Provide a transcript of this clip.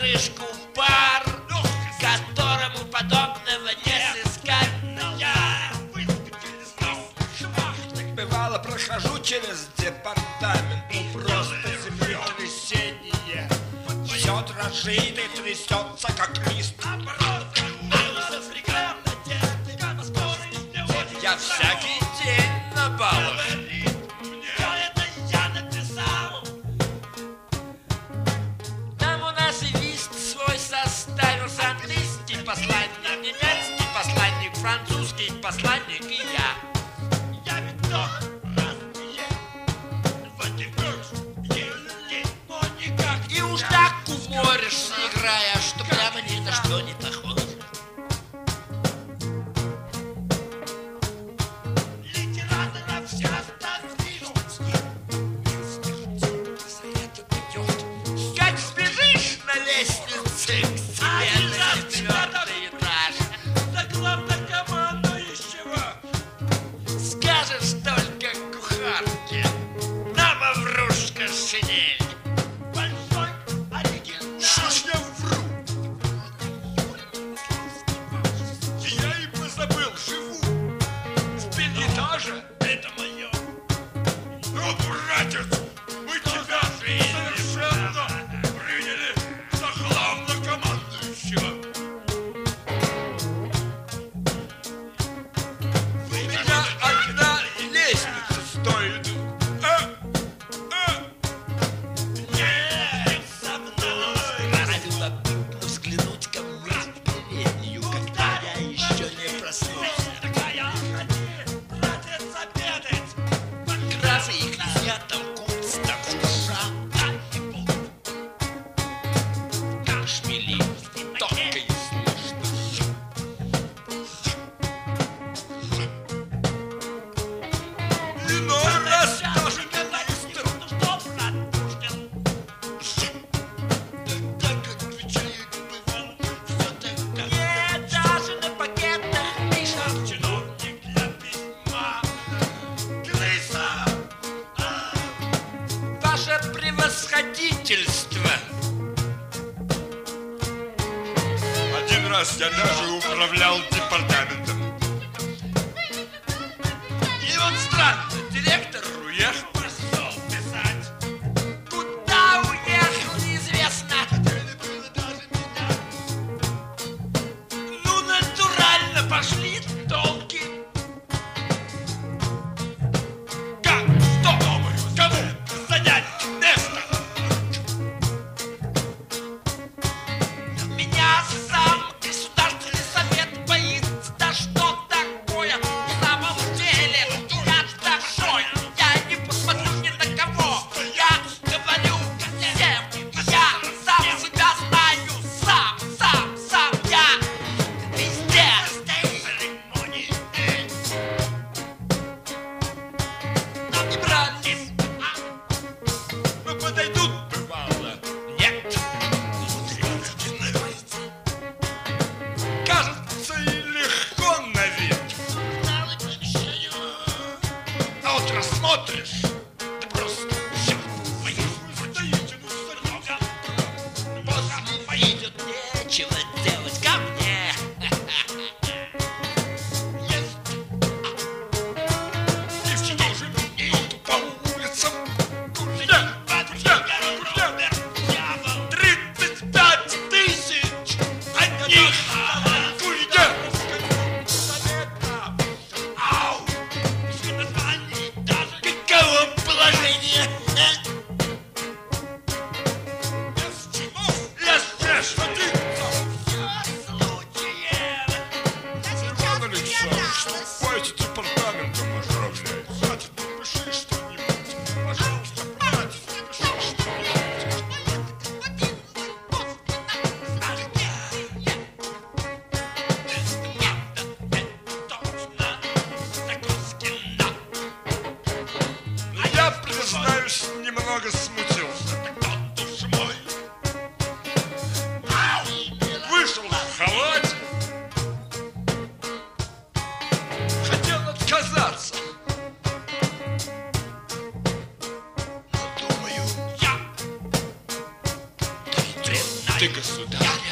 крышку пар, которому подобного не сыскать. Бывало, прохожу через департамент, и просто землетрясение. Все дрожит и трясется, как лист. Я всякий день на балах. Там у нас и вист свой составился: английский посланник, немецкий посланник, французский посланник и я. Я ведь тоже разные, в этих но никак. И уж так уморишься, играя, что прямо ни на что не похоже. Литератора вся как сбежишь на лестнице к себе на 4-й этаж до главнокомандующего, скажешь только кухарке: на, Маврушка, шинель. Большой оригинал. Что ж я вру? Я и позабыл, живу в Бельгитаже. Это мое. Ну, братец, мы тебя совершенно приняли за главнокомандующего. У меня одна лестница стоит. Нет, со мной. Любопытно взглянуть ко мне в переднюю, когда я еще не проснулся. Братец, обедать. Красы и князья толкутся, там шуршат. Кашмели только и слышно. Иной раз даже не быстро. Так отвечает Быван, все так. Нет, даже на пакетах пишут: чиновник для письма. Крыса! Ваше превосходительство! Один раз я даже управлял департаментом. И вот странно, директор уехал, пошел писать. Куда уехал, неизвестно. Ну, натурально пошли толки. Как? Что? Кому занять место? Меня сам Государственный совет боится. ты, государь.